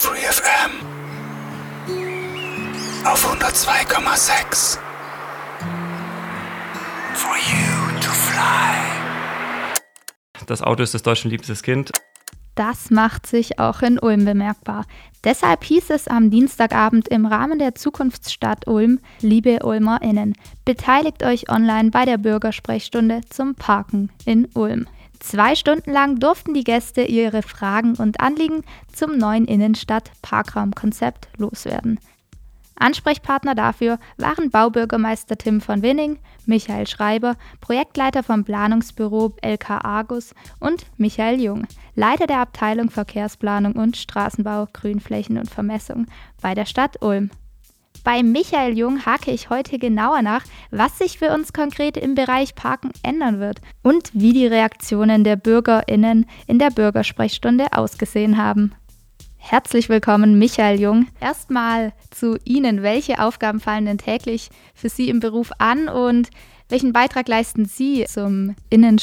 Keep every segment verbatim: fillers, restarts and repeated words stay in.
Free F M auf hundertzwei Komma sechs. For you to fly. Das Auto ist des Deutschen liebstes Kind. Das macht sich auch in Ulm bemerkbar. Deshalb hieß es am Dienstagabend im Rahmen der Zukunftsstadt Ulm: Liebe UlmerInnen, beteiligt euch online bei der Bürgersprechstunde zum Parken in Ulm. Zwei Stunden lang durften die Gäste ihre Fragen und Anliegen zum neuen Innenstadt-Parkraumkonzept loswerden. Ansprechpartner dafür waren Baubürgermeister Tim von Winning, Michael Schreiber, Projektleiter vom Planungsbüro L K Argus und Michael Jung, Leiter der Abteilung Verkehrsplanung und Straßenbau, Grünflächen und Vermessung bei der Stadt Ulm. Bei Michael Jung hake ich heute genauer nach, was sich für uns konkret im Bereich Parken ändern wird und wie die Reaktionen der BürgerInnen in der Bürgersprechstunde ausgesehen haben. Herzlich willkommen, Michael Jung. Erstmal zu Ihnen. Welche Aufgaben fallen denn täglich für Sie im Beruf an und welchen Beitrag leisten Sie zum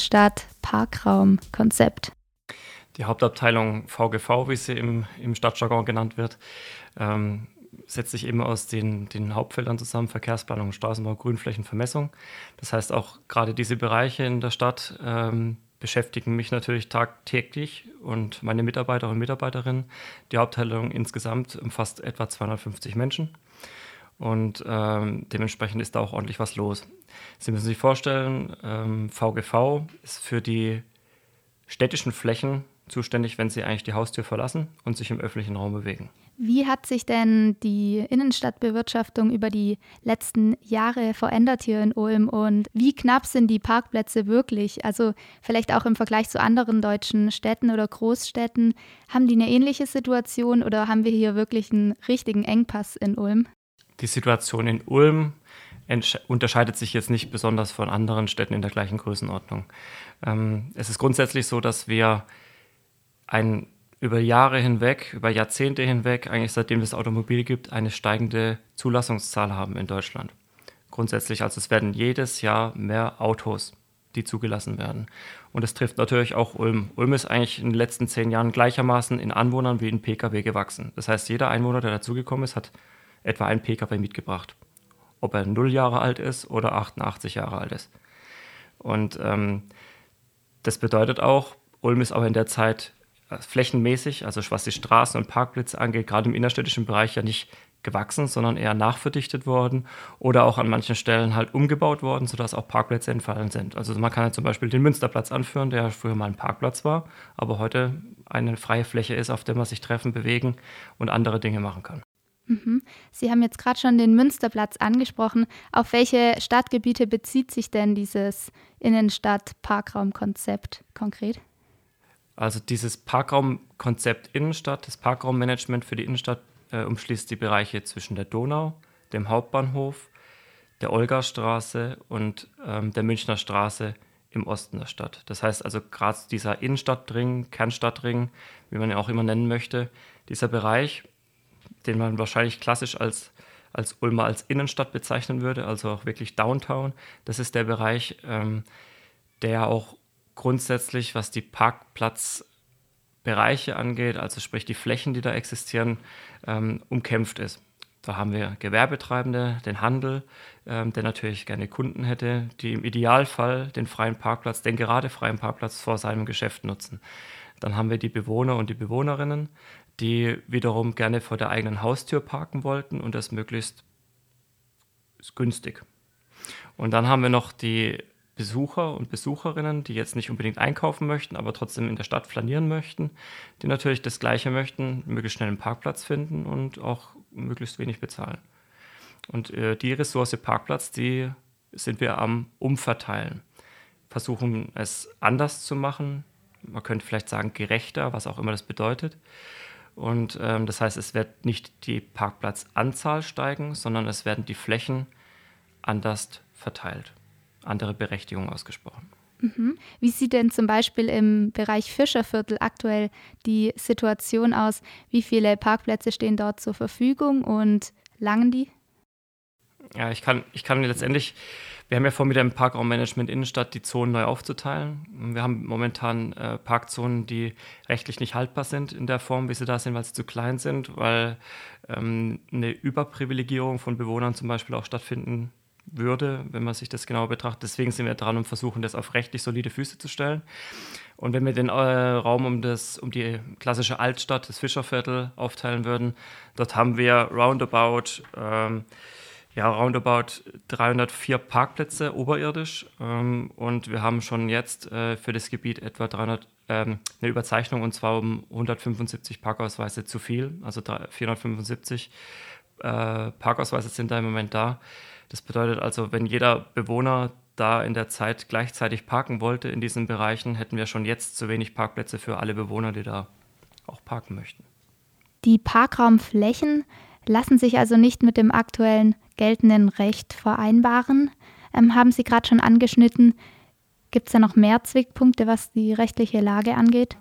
Innenstadt-Parkraum-Konzept? Die Hauptabteilung V G V, wie sie im, im Stadtjargon genannt wird, ähm, setzt sich eben aus den, den Hauptfeldern zusammen: Verkehrsplanung, Straßenbau, Grünflächen, Vermessung. Das heißt, auch gerade diese Bereiche in der Stadt ähm, beschäftigen mich natürlich tagtäglich und meine Mitarbeiter und Mitarbeiterinnen. Die Hauptteilung insgesamt umfasst etwa zweihundertfünfzig Menschen und ähm, dementsprechend ist da auch ordentlich was los. Sie müssen sich vorstellen, ähm, V G V ist für die städtischen Flächen zuständig, wenn sie eigentlich die Haustür verlassen und sich im öffentlichen Raum bewegen. Wie hat sich denn die Innenstadtbewirtschaftung über die letzten Jahre verändert hier in Ulm und wie knapp sind die Parkplätze wirklich? Also vielleicht auch im Vergleich zu anderen deutschen Städten oder Großstädten. Haben die eine ähnliche Situation oder haben wir hier wirklich einen richtigen Engpass in Ulm? Die Situation in Ulm entsch- unterscheidet sich jetzt nicht besonders von anderen Städten in der gleichen Größenordnung. Ähm, es ist grundsätzlich so, dass wir ein über Jahre hinweg, über Jahrzehnte hinweg, eigentlich seitdem es Automobil gibt, eine steigende Zulassungszahl haben in Deutschland. Grundsätzlich, also es werden jedes Jahr mehr Autos, die zugelassen werden. Und es trifft natürlich auch Ulm. Ulm ist eigentlich in den letzten zehn Jahren gleichermaßen in Anwohnern wie in P K W gewachsen. Das heißt, jeder Einwohner, der dazugekommen ist, hat etwa einen P K W mitgebracht. Ob er null Jahre alt ist oder achtundachtzig Jahre alt ist. Und ähm, das bedeutet auch, Ulm ist aber in der Zeit flächenmäßig, also was die Straßen und Parkplätze angeht, gerade im innerstädtischen Bereich ja nicht gewachsen, sondern eher nachverdichtet worden oder auch an manchen Stellen halt umgebaut worden, sodass auch Parkplätze entfallen sind. Also man kann ja zum Beispiel den Münsterplatz anführen, der früher mal ein Parkplatz war, aber heute eine freie Fläche ist, auf der man sich treffen, bewegen und andere Dinge machen kann. Mhm. Sie haben jetzt gerade schon den Münsterplatz angesprochen. Auf welche Stadtgebiete bezieht sich denn dieses Innenstadt-Parkraumkonzept konkret? Also dieses Parkraumkonzept Innenstadt, das Parkraummanagement für die Innenstadt äh, umschließt die Bereiche zwischen der Donau, dem Hauptbahnhof, der Olgastraße und ähm, der Münchner Straße im Osten der Stadt. Das heißt also gerade dieser Innenstadtring, Kernstadtring, wie man ihn auch immer nennen möchte, dieser Bereich, den man wahrscheinlich klassisch als, als Ulmer als Innenstadt bezeichnen würde, also auch wirklich Downtown, das ist der Bereich, ähm, der auch grundsätzlich, was die Parkplatzbereiche angeht, also sprich die Flächen, die da existieren, ähm, umkämpft ist. Da haben wir Gewerbetreibende, den Handel, ähm, der natürlich gerne Kunden hätte, die im Idealfall den freien Parkplatz, den gerade freien Parkplatz vor seinem Geschäft nutzen. Dann haben wir die Bewohner und die Bewohnerinnen, die wiederum gerne vor der eigenen Haustür parken wollten und das möglichst günstig. Und dann haben wir noch die Besucher und Besucherinnen, die jetzt nicht unbedingt einkaufen möchten, aber trotzdem in der Stadt flanieren möchten, die natürlich das Gleiche möchten, möglichst schnell einen Parkplatz finden und auch möglichst wenig bezahlen. Und äh, die Ressource Parkplatz, die sind wir am Umverteilen. Versuchen es anders zu machen, man könnte vielleicht sagen gerechter, was auch immer das bedeutet. Und ähm, das heißt, es wird nicht die Parkplatzanzahl steigen, sondern es werden die Flächen anders verteilt. Andere Berechtigung ausgesprochen. Mhm. Wie sieht denn zum Beispiel im Bereich Fischerviertel aktuell die Situation aus? Wie viele Parkplätze stehen dort zur Verfügung und langen die? Ja, ich kann, ich kann letztendlich Wir haben ja vor, mit dem Parkraummanagement Innenstadt die Zonen neu aufzuteilen. Wir haben momentan äh, Parkzonen, die rechtlich nicht haltbar sind in der Form, wie sie da sind, weil sie zu klein sind, weil ähm, eine Überprivilegierung von Bewohnern zum Beispiel auch stattfinden würde, wenn man sich das genauer betrachtet. Deswegen sind wir dran und versuchen, das auf rechtlich solide Füße zu stellen. Und wenn wir den äh, Raum um, das, um die klassische Altstadt, das Fischerviertel, aufteilen würden, dort haben wir roundabout, ähm, ja, roundabout dreihundertvier Parkplätze oberirdisch. Ähm, und wir haben schon jetzt äh, für das Gebiet etwa dreihundert, ähm, eine Überzeichnung, und zwar um hundertfünfundsiebzig Parkausweise zu viel, also vierhundertfünfundsiebzig äh, Parkausweise sind da im Moment da. Das bedeutet also, wenn jeder Bewohner da in der Zeit gleichzeitig parken wollte in diesen Bereichen, hätten wir schon jetzt zu wenig Parkplätze für alle Bewohner, die da auch parken möchten. Die Parkraumflächen lassen sich also nicht mit dem aktuellen geltenden Recht vereinbaren. Ähm, haben Sie gerade schon angeschnitten. Gibt es da noch mehr Zwickpunkte, was die rechtliche Lage angeht?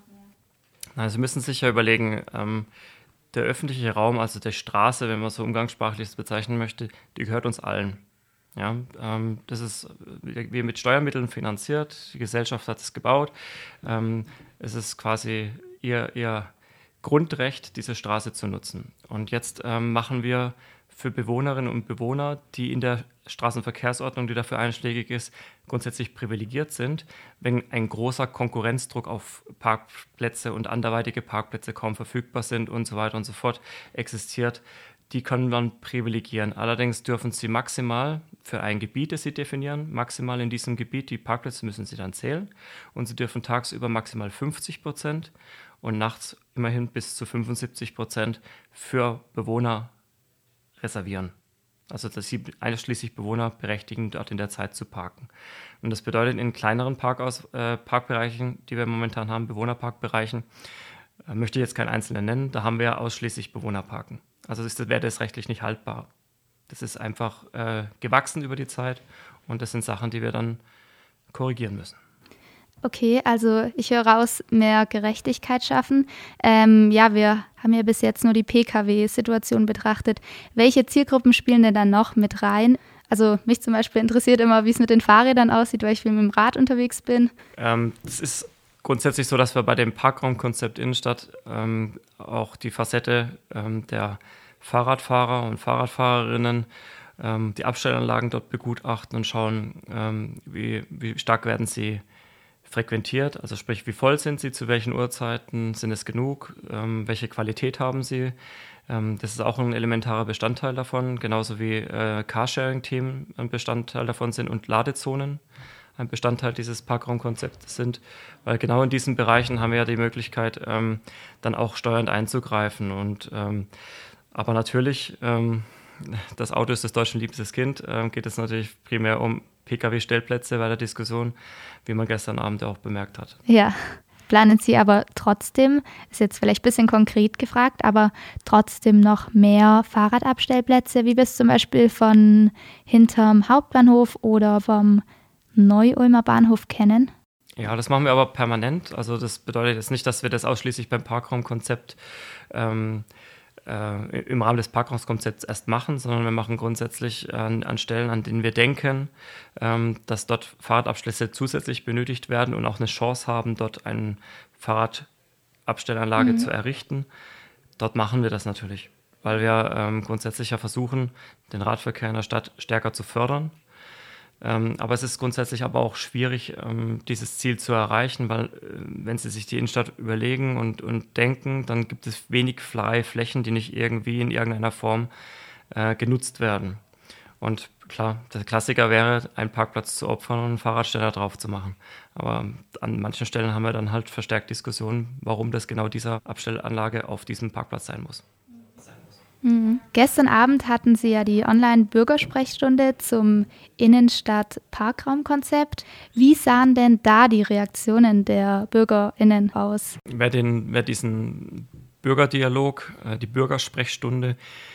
Also Sie müssen sich ja überlegen, ähm, der öffentliche Raum, also die Straße, wenn man so umgangssprachlich bezeichnen möchte, die gehört uns allen. Ja, ähm, das ist wie mit Steuermitteln finanziert, die Gesellschaft hat es gebaut. Ähm, es ist quasi ihr, ihr Grundrecht, diese Straße zu nutzen. Und jetzt ähm, machen wir für Bewohnerinnen und Bewohner, die in der Straßenverkehrsordnung, die dafür einschlägig ist, grundsätzlich privilegiert sind, wenn ein großer Konkurrenzdruck auf Parkplätze und anderweitige Parkplätze kaum verfügbar sind und so weiter und so fort existiert, die können man privilegieren. Allerdings dürfen sie maximal für ein Gebiet, das sie definieren, maximal in diesem Gebiet, die Parkplätze müssen sie dann zählen, und sie dürfen tagsüber maximal fünfzig Prozent und nachts immerhin bis zu fünfundsiebzig Prozent für Bewohner reservieren. Also dass sie einschließlich Bewohner berechtigen, dort in der Zeit zu parken. Und das bedeutet, in kleineren Parkaus, äh, Parkbereichen, die wir momentan haben, Bewohnerparkbereichen, äh, möchte ich jetzt keinen einzelnen nennen, da haben wir ausschließlich Bewohnerparken. Also das wäre das rechtlich nicht haltbar. Das ist einfach äh, gewachsen über die Zeit, und das sind Sachen, die wir dann korrigieren müssen. Okay, also ich höre raus, mehr Gerechtigkeit schaffen. Ähm, ja, wir haben ja bis jetzt nur die P K W-Situation betrachtet. Welche Zielgruppen spielen denn dann noch mit rein? Also mich zum Beispiel interessiert immer, wie es mit den Fahrrädern aussieht, weil ich viel mit dem Rad unterwegs bin. Ähm, das ist grundsätzlich so, dass wir bei dem Parkraumkonzept Innenstadt ähm, auch die Facette ähm, der Fahrradfahrer und Fahrradfahrerinnen, ähm, die Abstellanlagen dort begutachten und schauen, ähm, wie, wie stark werden sie frequentiert, also sprich, wie voll sind sie, zu welchen Uhrzeiten sind es genug, ähm, welche Qualität haben sie. Ähm, das ist auch ein elementarer Bestandteil davon, genauso wie äh, Carsharing-Themen ein Bestandteil davon sind und Ladezonen ein Bestandteil dieses Parkraumkonzepts sind, weil genau in diesen Bereichen haben wir ja die Möglichkeit, ähm, dann auch steuernd einzugreifen. Und ähm, aber natürlich, ähm, das Auto ist des Deutschen liebstes Kind, ähm, geht es natürlich primär um P K W-Stellplätze bei der Diskussion, wie man gestern Abend auch bemerkt hat. Ja, planen Sie aber trotzdem, ist jetzt vielleicht ein bisschen konkret gefragt, aber trotzdem noch mehr Fahrradabstellplätze, wie wir es zum Beispiel von hinterm Hauptbahnhof oder vom Neu-Ulmer Bahnhof kennen? Ja, das machen wir aber permanent. Also das bedeutet jetzt nicht, dass wir das ausschließlich beim Parkraumkonzept ähm, äh, im Rahmen des Parkraumkonzepts erst machen, sondern wir machen grundsätzlich an, an Stellen, an denen wir denken, ähm, dass dort Fahrradabschlüsse zusätzlich benötigt werden und auch eine Chance haben, dort eine Fahrradabstellanlage mhm. zu errichten. Dort machen wir das natürlich, weil wir ähm, grundsätzlich ja versuchen, den Radverkehr in der Stadt stärker zu fördern. Ähm, aber es ist grundsätzlich aber auch schwierig, ähm, dieses Ziel zu erreichen, weil äh, wenn Sie sich die Innenstadt überlegen und, und denken, dann gibt es wenig freie Flächen, die nicht irgendwie in irgendeiner Form äh, genutzt werden. Und klar, der Klassiker wäre, einen Parkplatz zu opfern und einen Fahrradständer drauf zu machen. Aber an manchen Stellen haben wir dann halt verstärkt Diskussionen, warum das genau diese Abstellanlage auf diesem Parkplatz sein muss. Mhm. Gestern Abend hatten Sie ja die Online-Bürgersprechstunde zum Innenstadt-Parkraumkonzept. Wie sahen denn da die Reaktionen der BürgerInnen aus? Wer, den, wer diesen Bürgerdialog, äh, die Bürgersprechstunde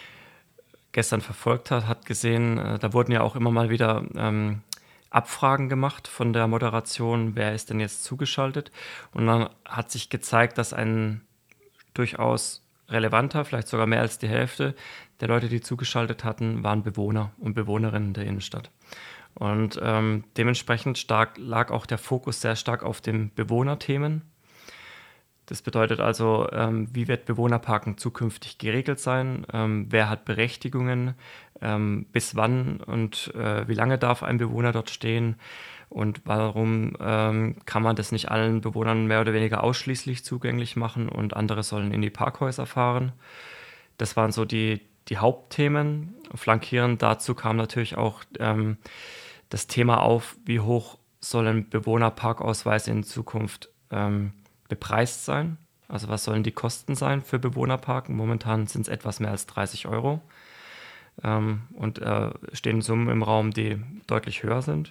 gestern verfolgt hat, hat gesehen, äh, da wurden ja auch immer mal wieder ähm, Abfragen gemacht von der Moderation, wer ist denn jetzt zugeschaltet. Und dann hat sich gezeigt, dass ein durchaus relevanter, vielleicht sogar mehr als die Hälfte der Leute, die zugeschaltet hatten, waren Bewohner und Bewohnerinnen der Innenstadt. Und ähm, dementsprechend stark lag auch der Fokus sehr stark auf den Bewohnerthemen. Das bedeutet also, ähm, wie wird Bewohnerparken zukünftig geregelt sein? Ähm, wer hat Berechtigungen? Ähm, bis wann und äh, wie lange darf ein Bewohner dort stehen? Und warum ähm, kann man das nicht allen Bewohnern mehr oder weniger ausschließlich zugänglich machen und andere sollen in die Parkhäuser fahren? Das waren so die, die Hauptthemen. Flankierend dazu kam natürlich auch ähm, das Thema auf, wie hoch sollen Bewohnerparkausweise in Zukunft ähm, bepreist sein. Also was sollen die Kosten sein für Bewohnerparken? Momentan sind es etwas mehr als dreißig Euro ähm, und äh, stehen Summen im Raum, die deutlich höher sind.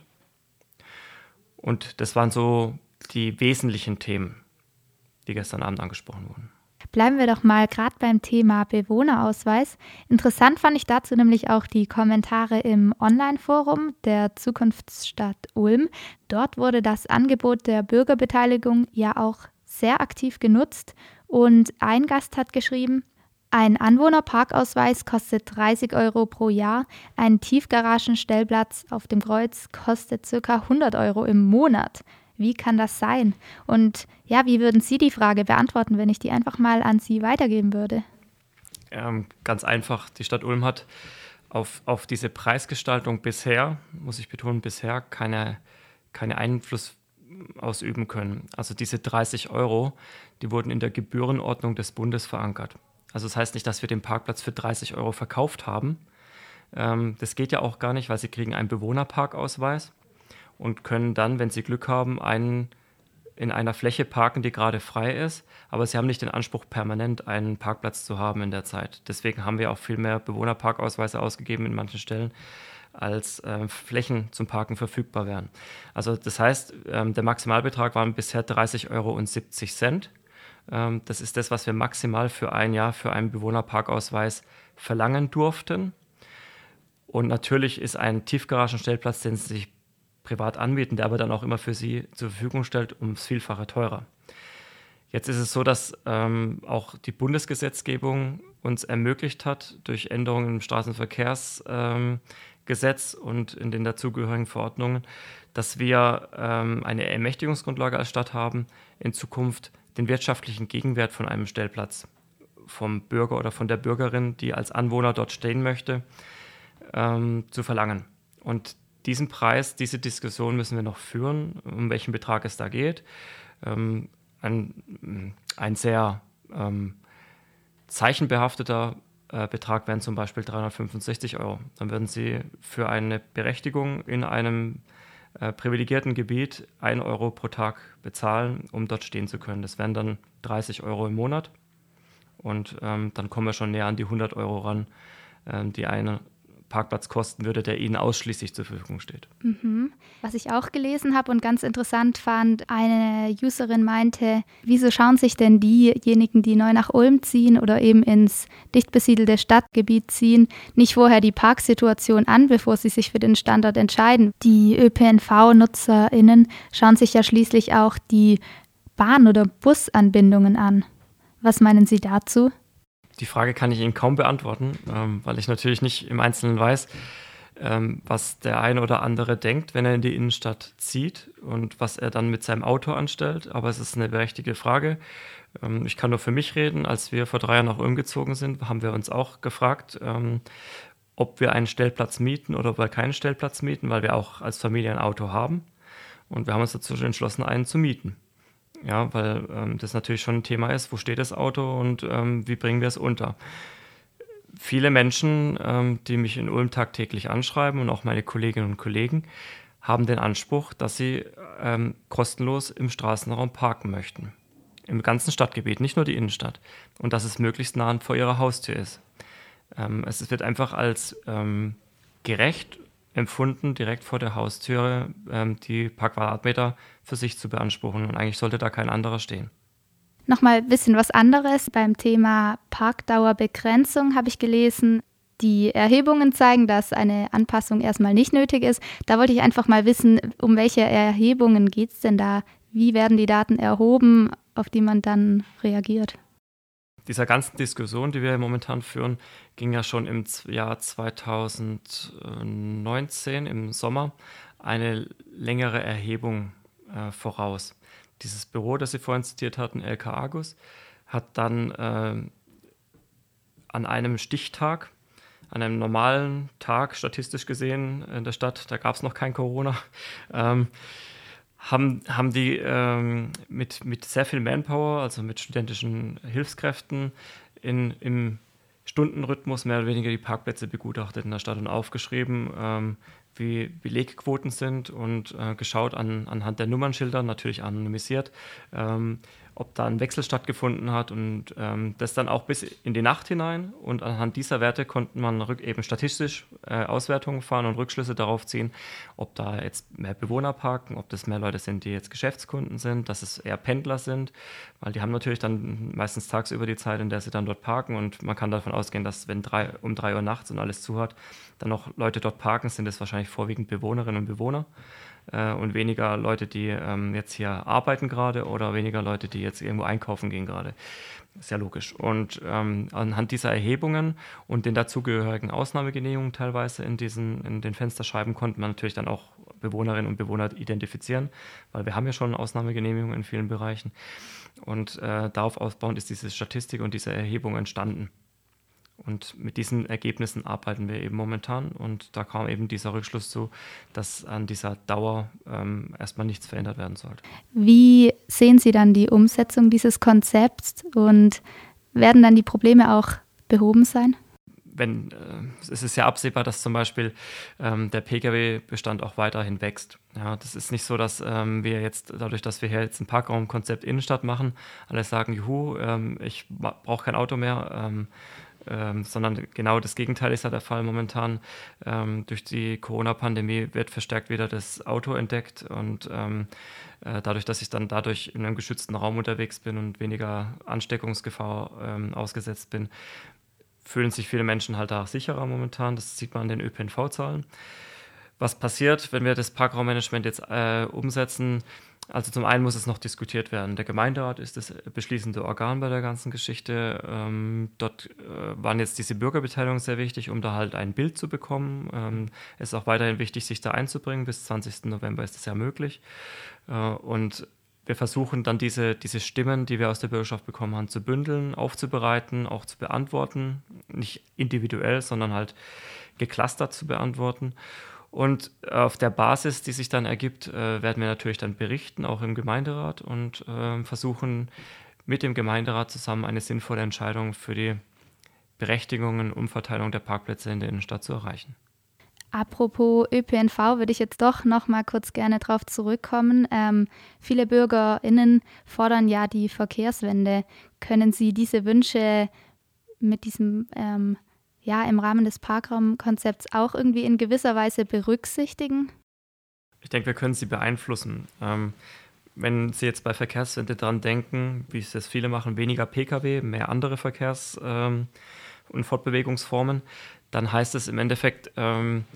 Und das waren so die wesentlichen Themen, die gestern Abend angesprochen wurden. Bleiben wir doch mal gerade beim Thema Bewohnerausweis. Interessant fand ich dazu nämlich auch die Kommentare im Online-Forum der Zukunftsstadt Ulm. Dort wurde das Angebot der Bürgerbeteiligung ja auch sehr aktiv genutzt und ein Gast hat geschrieben: Ein Anwohnerparkausweis kostet dreißig Euro pro Jahr, ein Tiefgaragenstellplatz auf dem Kreuz kostet ca. hundert Euro im Monat. Wie kann das sein? Und ja, wie würden Sie die Frage beantworten, wenn ich die einfach mal an Sie weitergeben würde? Ähm, ganz einfach, die Stadt Ulm hat auf, auf diese Preisgestaltung bisher, muss ich betonen, bisher keine, keine Einfluss ausüben können. Also diese dreißig Euro, die wurden in der Gebührenordnung des Bundes verankert. Also das heißt nicht, dass wir den Parkplatz für dreißig Euro verkauft haben. Ähm, das geht ja auch gar nicht, weil Sie kriegen einen Bewohnerparkausweis und können dann, wenn Sie Glück haben, einen in einer Fläche parken, die gerade frei ist. Aber Sie haben nicht den Anspruch, permanent einen Parkplatz zu haben in der Zeit. Deswegen haben wir auch viel mehr Bewohnerparkausweise ausgegeben in manchen Stellen, als äh, Flächen zum Parken verfügbar wären. Also das heißt, ähm, der Maximalbetrag waren bisher dreißig Euro und siebzig Cent. Ähm, das ist das, was wir maximal für ein Jahr für einen Bewohnerparkausweis verlangen durften. Und natürlich ist ein Tiefgaragenstellplatz, den Sie sich privat anbieten, der aber dann auch immer für Sie zur Verfügung stellt, ums Vielfache teurer. Jetzt ist es so, dass ähm, auch die Bundesgesetzgebung uns ermöglicht hat, durch Änderungen im Straßenverkehrsgesetz ähm, und in den dazugehörigen Verordnungen, dass wir ähm, eine Ermächtigungsgrundlage als Stadt haben, in Zukunft den wirtschaftlichen Gegenwert von einem Stellplatz vom Bürger oder von der Bürgerin, die als Anwohner dort stehen möchte, ähm, zu verlangen. Und diesen Preis, diese Diskussion müssen wir noch führen, um welchen Betrag es da geht. Ähm, ein, ein sehr ähm, zeichenbehafteter äh, Betrag wären zum Beispiel dreihundertfünfundsechzig Euro. Dann würden Sie für eine Berechtigung in einem äh, privilegierten Gebiet ein Euro pro Tag bezahlen, um dort stehen zu können. Das wären dann dreißig Euro im Monat. Und ähm, dann kommen wir schon näher an die hundert Euro ran, ähm, die eine Parkplatz kosten würde, der Ihnen ausschließlich zur Verfügung steht. Mhm. Was ich auch gelesen habe und ganz interessant fand, eine Userin meinte, wieso schauen sich denn diejenigen, die neu nach Ulm ziehen oder eben ins dicht besiedelte Stadtgebiet ziehen, nicht vorher die Parksituation an, bevor sie sich für den Standort entscheiden? Die Ö P N V-NutzerInnen schauen sich ja schließlich auch die Bahn- oder Busanbindungen an. Was meinen Sie dazu? Die Frage kann ich Ihnen kaum beantworten, ähm, weil ich natürlich nicht im Einzelnen weiß, ähm, was der eine oder andere denkt, wenn er in die Innenstadt zieht und was er dann mit seinem Auto anstellt. Aber es ist eine berechtigte Frage. Ähm, ich kann nur für mich reden. Als wir vor drei Jahren nach Ulm gezogen sind, haben wir uns auch gefragt, ähm, ob wir einen Stellplatz mieten oder ob wir keinen Stellplatz mieten, weil wir auch als Familie ein Auto haben. Und wir haben uns dazu entschlossen, einen zu mieten. Ja, weil ähm, das natürlich schon ein Thema ist, wo steht das Auto und ähm, wie bringen wir es unter. Viele Menschen, ähm, die mich in Ulm tagtäglich anschreiben und auch meine Kolleginnen und Kollegen, haben den Anspruch, dass sie ähm, kostenlos im Straßenraum parken möchten. Im ganzen Stadtgebiet, nicht nur die Innenstadt. Und dass es möglichst nah vor ihrer Haustür ist. Ähm, es wird einfach als ähm, gerecht empfunden, direkt vor der Haustüre ähm, die paar Quadratmeter für sich zu beanspruchen. Und eigentlich sollte da kein anderer stehen. Nochmal ein bisschen was anderes. Beim Thema Parkdauerbegrenzung habe ich gelesen, die Erhebungen zeigen, dass eine Anpassung erstmal nicht nötig ist. Da wollte ich einfach mal wissen, um welche Erhebungen geht es denn da? Wie werden die Daten erhoben, auf die man dann reagiert? dieser ganzen Diskussion, die wir momentan führen, ging ja schon im Jahr zweitausendneunzehn im Sommer eine längere Erhebung äh, voraus. Dieses Büro, das Sie vorhin zitiert hatten, L K Argus, hat dann äh, an einem Stichtag, an einem normalen Tag, statistisch gesehen in der Stadt, da gab es noch kein Corona, ähm, haben, haben die ähm, mit, mit sehr viel Manpower, also mit studentischen Hilfskräften, in, im Stundenrhythmus mehr oder weniger die Parkplätze begutachtet in der Stadt und aufgeschrieben, ähm, wie Belegquoten sind und äh, geschaut an, anhand der Nummernschilder, natürlich anonymisiert, ähm, ob da ein Wechsel stattgefunden hat und ähm, das dann auch bis in die Nacht hinein. Und anhand dieser Werte konnte man rück, eben statistisch äh, Auswertungen fahren und Rückschlüsse darauf ziehen, ob da jetzt mehr Bewohner parken, ob das mehr Leute sind, die jetzt Geschäftskunden sind, dass es eher Pendler sind, weil die haben natürlich dann meistens tagsüber die Zeit, in der sie dann dort parken und man kann davon ausgehen, dass wenn drei, um drei Uhr nachts und alles zu hat, dann noch Leute dort parken, sind es wahrscheinlich vorwiegend Bewohnerinnen und Bewohner. Und weniger Leute, die ähm, jetzt hier arbeiten gerade oder weniger Leute, die jetzt irgendwo einkaufen gehen gerade. Sehr logisch. Und ähm, anhand dieser Erhebungen und den dazugehörigen Ausnahmegenehmigungen teilweise in, diesen, in den Fensterscheiben konnte man natürlich dann auch Bewohnerinnen und Bewohner identifizieren, weil wir haben ja schon Ausnahmegenehmigungen in vielen Bereichen. Und äh, darauf aufbauend ist diese Statistik und diese Erhebung entstanden. Und mit diesen Ergebnissen arbeiten wir eben momentan und da kam eben dieser Rückschluss zu, dass an dieser Dauer ähm, erstmal nichts verändert werden sollte. Wie sehen Sie dann die Umsetzung dieses Konzepts und werden dann die Probleme auch behoben sein? Wenn, äh, es ist ja absehbar, dass zum Beispiel ähm, der Pkw-Bestand auch weiterhin wächst. Ja, das ist nicht so, dass ähm, wir jetzt, dadurch, dass wir hier jetzt ein Parkraumkonzept Innenstadt machen, alle sagen, juhu, ähm, ich brauche kein Auto mehr, ähm, Ähm, sondern genau das Gegenteil ist ja der Fall momentan. Ähm, durch die Corona-Pandemie wird verstärkt wieder das Auto entdeckt und ähm, äh, dadurch, dass ich dann dadurch in einem geschützten Raum unterwegs bin und weniger Ansteckungsgefahr ähm, ausgesetzt bin, fühlen sich viele Menschen halt da sicherer momentan. Das sieht man an den Ö P N V-Zahlen. Was passiert, wenn wir das Parkraummanagement jetzt äh, umsetzen? Also zum einen muss es noch diskutiert werden. Der Gemeinderat ist das beschließende Organ bei der ganzen Geschichte. Ähm, dort äh, waren jetzt diese Bürgerbeteiligung sehr wichtig, um da halt ein Bild zu bekommen. Ähm, es ist auch weiterhin wichtig, sich da einzubringen. Bis zwanzigsten November ist das ja möglich. Äh, und wir versuchen dann diese, diese Stimmen, die wir aus der Bürgerschaft bekommen haben, zu bündeln, aufzubereiten, auch zu beantworten. Nicht individuell, sondern halt geclustert zu beantworten. Und auf der Basis, die sich dann ergibt, äh, werden wir natürlich dann berichten, auch im Gemeinderat und äh, versuchen mit dem Gemeinderat zusammen eine sinnvolle Entscheidung für die Berechtigungen und Umverteilung der Parkplätze in der Innenstadt zu erreichen. Apropos Ö P N V würde ich jetzt doch noch mal kurz gerne darauf zurückkommen. Ähm, viele BürgerInnen fordern ja die Verkehrswende. Können Sie diese Wünsche mit diesem ähm, ja, im Rahmen des Parkraumkonzepts auch irgendwie in gewisser Weise berücksichtigen? Ich denke, wir können sie beeinflussen. Ähm, wenn Sie jetzt bei Verkehrswende dran denken, wie es jetzt viele machen, weniger Pkw, mehr andere Verkehrs- ähm, und Fortbewegungsformen, dann heißt es im Endeffekt, ähm,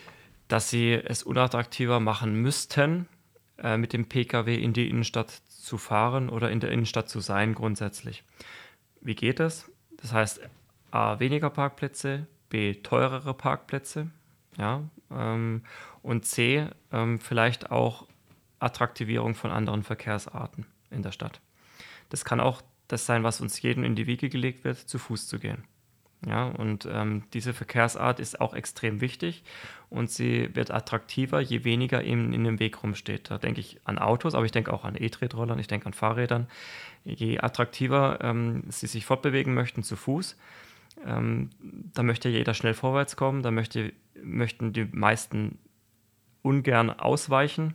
dass Sie es unattraktiver machen müssten, äh, mit dem Pkw in die Innenstadt zu fahren oder in der Innenstadt zu sein grundsätzlich. Wie geht das? Das heißt, A, weniger Parkplätze, B, teurere Parkplätze, ja, ähm, und C, ähm, vielleicht auch Attraktivierung von anderen Verkehrsarten in der Stadt. Das kann auch das sein, was uns jedem in die Wiege gelegt wird, zu Fuß zu gehen. Ja, und ähm, diese Verkehrsart ist auch extrem wichtig und sie wird attraktiver, je weniger eben in dem Weg rumsteht. Da denke ich an Autos, aber ich denke auch an E-Tretrollern, ich denke an Fahrrädern. Je attraktiver ähm, sie sich fortbewegen möchten zu Fuß, ähm, da möchte jeder schnell vorwärts kommen, da möchte, möchten die meisten ungern ausweichen.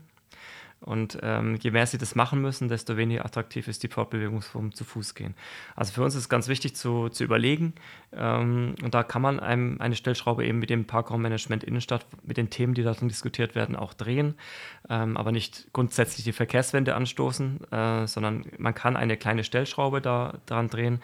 Und ähm, je mehr sie das machen müssen, desto weniger attraktiv ist die Fortbewegungsform zu Fuß gehen. Also für uns ist es ganz wichtig zu, zu überlegen. Ähm, und da kann man einem eine Stellschraube eben mit dem Parkraummanagement Innenstadt, mit den Themen, die darin diskutiert werden, auch drehen. Ähm, aber nicht grundsätzlich die Verkehrswende anstoßen, äh, sondern man kann eine kleine Stellschraube da, daran drehen,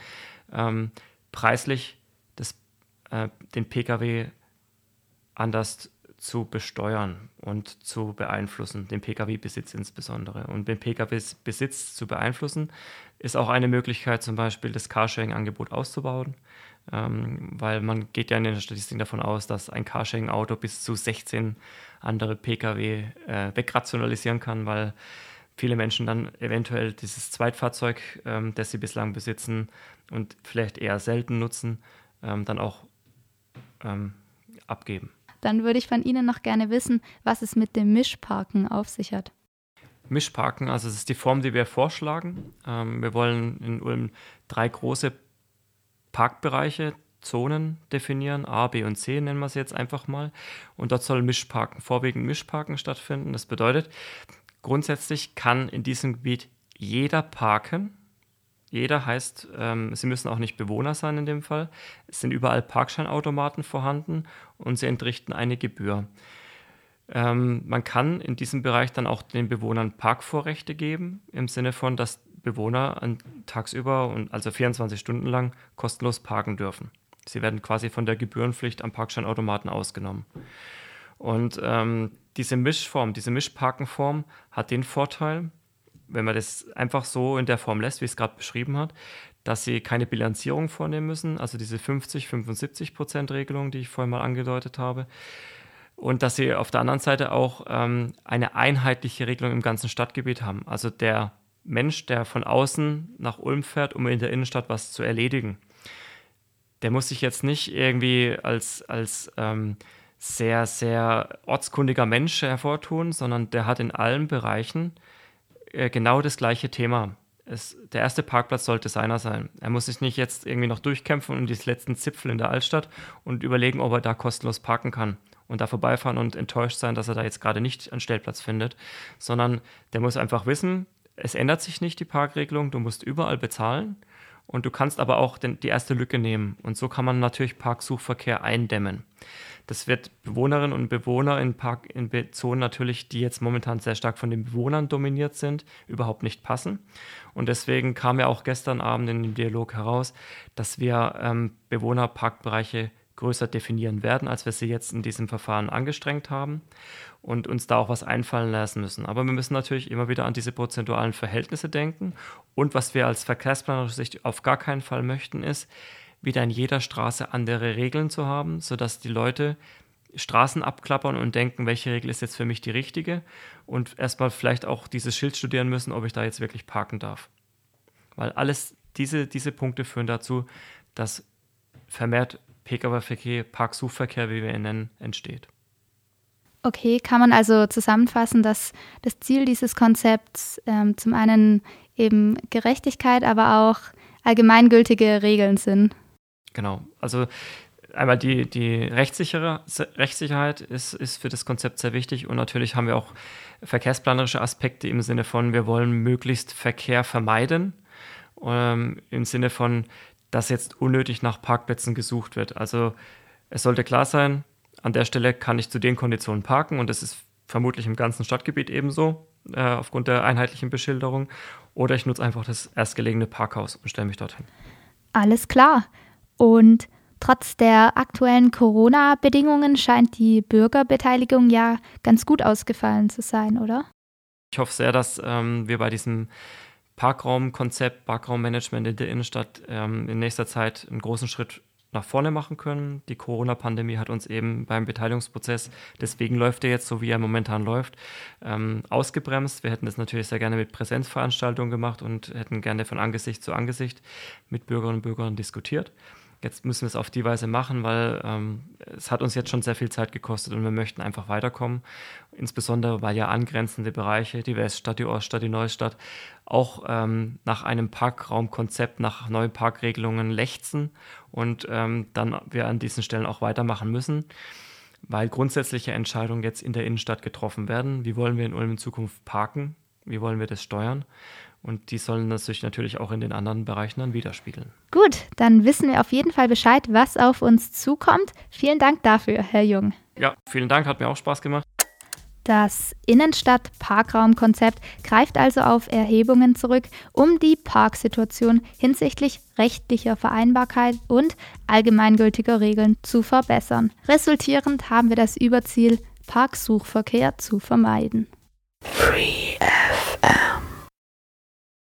ähm, preislich das, äh, den Pkw anders zu besteuern und zu beeinflussen, den Pkw-Besitz insbesondere. Und den Pkw-Besitz zu beeinflussen, ist auch eine Möglichkeit, zum Beispiel das Carsharing-Angebot auszubauen, ähm, weil man geht ja in der Statistik davon aus, dass ein Carsharing-Auto bis zu sechzehn andere Pkw äh, wegrationalisieren kann, weil viele Menschen dann eventuell dieses Zweitfahrzeug, ähm, das sie bislang besitzen und vielleicht eher selten nutzen, ähm, dann auch ähm, abgeben. Dann würde ich von Ihnen noch gerne wissen, was es mit dem Mischparken auf sich hat. Mischparken, also das ist die Form, die wir vorschlagen. Ähm, wir wollen in Ulm drei große Parkbereiche, Zonen definieren, A, B und C nennen wir es jetzt einfach mal. Und dort soll Mischparken, vorwiegend Mischparken stattfinden. Das bedeutet, grundsätzlich kann in diesem Gebiet jeder parken. Jeder heißt, ähm, sie müssen auch nicht Bewohner sein in dem Fall. Es sind überall Parkscheinautomaten vorhanden und sie entrichten eine Gebühr. Ähm, man kann in diesem Bereich dann auch den Bewohnern Parkvorrechte geben, im Sinne von, dass Bewohner an, tagsüber und also vierundzwanzig Stunden lang kostenlos parken dürfen. Sie werden quasi von der Gebührenpflicht am Parkscheinautomaten ausgenommen. Und ähm, diese Mischform, diese Mischparkenform hat den Vorteil, wenn man das einfach so in der Form lässt, wie ich es gerade beschrieben hat, dass sie keine Bilanzierung vornehmen müssen, also diese fünfzig, fünfundsiebzig Prozent Regelung, die ich vorhin mal angedeutet habe. Und dass sie auf der anderen Seite auch ähm, eine einheitliche Regelung im ganzen Stadtgebiet haben. Also der Mensch, der von außen nach Ulm fährt, um in der Innenstadt was zu erledigen, der muss sich jetzt nicht irgendwie als, als ähm, sehr, sehr ortskundiger Mensch hervortun, sondern der hat in allen Bereichen äh, genau das gleiche Thema. Es, der erste Parkplatz sollte seiner sein. Er muss sich nicht jetzt irgendwie noch durchkämpfen um die letzten Zipfel in der Altstadt und überlegen, ob er da kostenlos parken kann und da vorbeifahren und enttäuscht sein, dass er da jetzt gerade nicht einen Stellplatz findet, sondern der muss einfach wissen, es ändert sich nicht die Parkregelung, du musst überall bezahlen und du kannst aber auch den, die erste Lücke nehmen. Und so kann man natürlich Parksuchverkehr eindämmen. Das wird Bewohnerinnen und Bewohner in, Park, in Zonen natürlich, die jetzt momentan sehr stark von den Bewohnern dominiert sind, überhaupt nicht passen. Und deswegen kam ja auch gestern Abend in dem Dialog heraus, dass wir ähm, Bewohnerparkbereiche größer definieren werden, als wir sie jetzt in diesem Verfahren angestrengt haben und uns da auch was einfallen lassen müssen. Aber wir müssen natürlich immer wieder an diese prozentualen Verhältnisse denken. Und was wir als verkehrsplanerische Sicht auf gar keinen Fall möchten, ist, wieder in jeder Straße andere Regeln zu haben, sodass die Leute Straßen abklappern und denken, welche Regel ist jetzt für mich die richtige und erstmal vielleicht auch dieses Schild studieren müssen, ob ich da jetzt wirklich parken darf. Weil alles, diese, diese Punkte führen dazu, dass vermehrt Pkw-Verkehr, Parksuchverkehr, wie wir ihn nennen, entsteht. Okay, kann man also zusammenfassen, dass das Ziel dieses Konzepts ähm, zum einen eben Gerechtigkeit, aber auch allgemeingültige Regeln sind? Genau, also einmal die, die rechtssichere, Rechtssicherheit ist, ist für das Konzept sehr wichtig und natürlich haben wir auch verkehrsplanerische Aspekte im Sinne von, wir wollen möglichst Verkehr vermeiden, ähm, im Sinne von, dass jetzt unnötig nach Parkplätzen gesucht wird. Also es sollte klar sein, an der Stelle kann ich zu den Konditionen parken und das ist vermutlich im ganzen Stadtgebiet ebenso, äh, aufgrund der einheitlichen Beschilderung. Oder ich nutze einfach das erstgelegene Parkhaus und stelle mich dorthin. Alles klar. Und trotz der aktuellen Corona-Bedingungen scheint die Bürgerbeteiligung ja ganz gut ausgefallen zu sein, oder? Ich hoffe sehr, dass ähm, wir bei diesem Parkraumkonzept, Parkraummanagement in der Innenstadt ähm, in nächster Zeit einen großen Schritt nach vorne machen können. Die Corona-Pandemie hat uns eben beim Beteiligungsprozess, deswegen läuft er jetzt so, wie er momentan läuft, ähm, ausgebremst. Wir hätten das natürlich sehr gerne mit Präsenzveranstaltungen gemacht und hätten gerne von Angesicht zu Angesicht mit Bürgerinnen und Bürgern diskutiert. Jetzt müssen wir es auf die Weise machen, weil ähm, es hat uns jetzt schon sehr viel Zeit gekostet und wir möchten einfach weiterkommen. Insbesondere, weil ja angrenzende Bereiche, die Weststadt, die Oststadt, die Neustadt, auch ähm, nach einem Parkraumkonzept, nach neuen Parkregelungen lechzen und ähm, dann wir an diesen Stellen auch weitermachen müssen, weil grundsätzliche Entscheidungen jetzt in der Innenstadt getroffen werden. Wie wollen wir in Ulm in Zukunft parken? Wie wollen wir das steuern? Und die sollen das sich natürlich auch in den anderen Bereichen dann widerspiegeln. Gut, dann wissen wir auf jeden Fall Bescheid, was auf uns zukommt. Vielen Dank dafür, Herr Jung. Ja, vielen Dank, hat mir auch Spaß gemacht. Das Innenstadt-Parkraumkonzept greift also auf Erhebungen zurück, um die Parksituation hinsichtlich rechtlicher Vereinbarkeit und allgemeingültiger Regeln zu verbessern. Resultierend haben wir das Überziel Parksuchverkehr zu vermeiden. Free F M